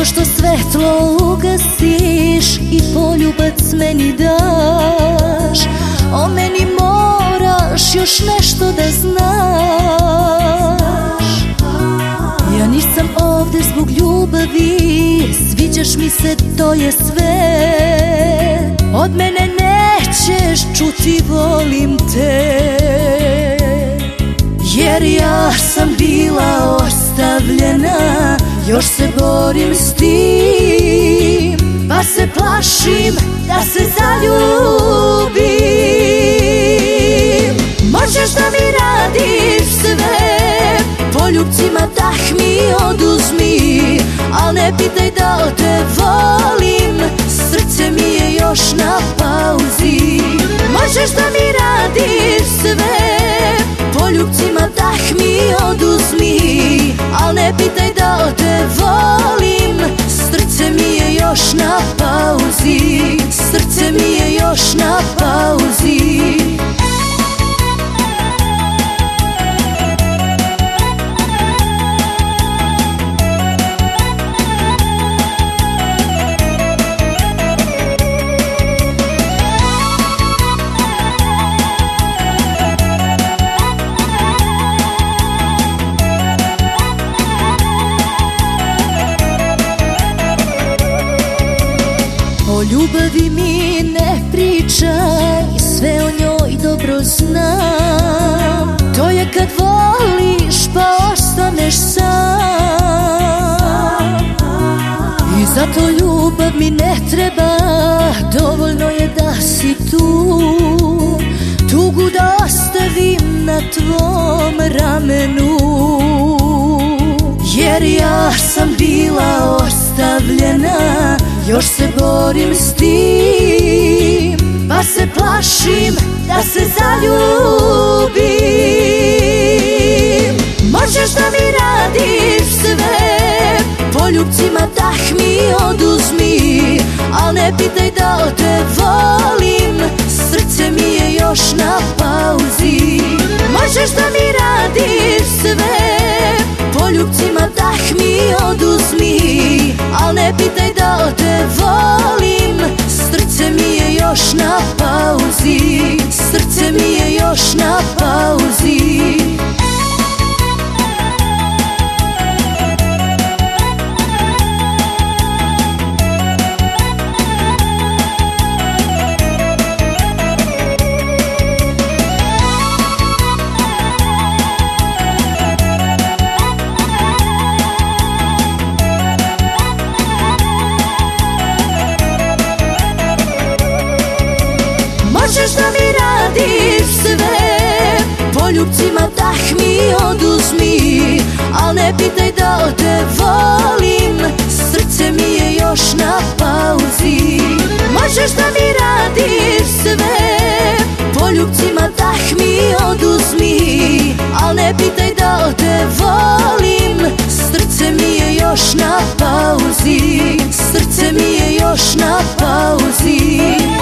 što svetlo ugasiš i poljubac meni daš. O meni moraš još nešto da znaš. Ja nisam ovde zbog ljubavi, sviđaš mi se, to je sve. Od mene nećeš čuti volim te, jer ja sam bila ostavljena. Još se borim s tim, pa se plašim da se zaljubim. Možeš da mi radiš sve, poljubcima dah mi oduzmi, al ne pitaj da li te volim, srce mi je još na pauzi. Možeš da mi radiš sve, poljubcima dah mi oduzmi, al ne pitaj da li te volim, srce mi je još na pauzi. Srce mi je još na pauzi. O ljubavi mi ne pričaj, sve o njoj dobro znam. To je kad voliš pa ostaneš sam. I zato ljubav mi ne treba, dovoljno je da si tu. Tugu da ostavim na tvom ramenu, jer ja sam bila ostavljena. Još se borim s tim, pa se plašim da se zaljubim. Možeš da mi radiš sve, poljubcima dah mi oduzmi, al ne pitaj da li te volim, srce mi je još na pauzi. Možeš da mi radiš sve, poljubcima dah mi oduzmi, al ne pitaj da li te volim, srce mi je još na pauzi. Srce mi je još na pauzi. Možeš da mi radiš sve, poljubcima dah mi oduzmi, al ne pitaj da li te volim, srce mi je još na pauzi. Možeš da mi radiš sve, poljubcima dah mi oduzmi, al ne pitaj da li te volim, srce mi je još na pauzi. Srce mi je još na pauzi.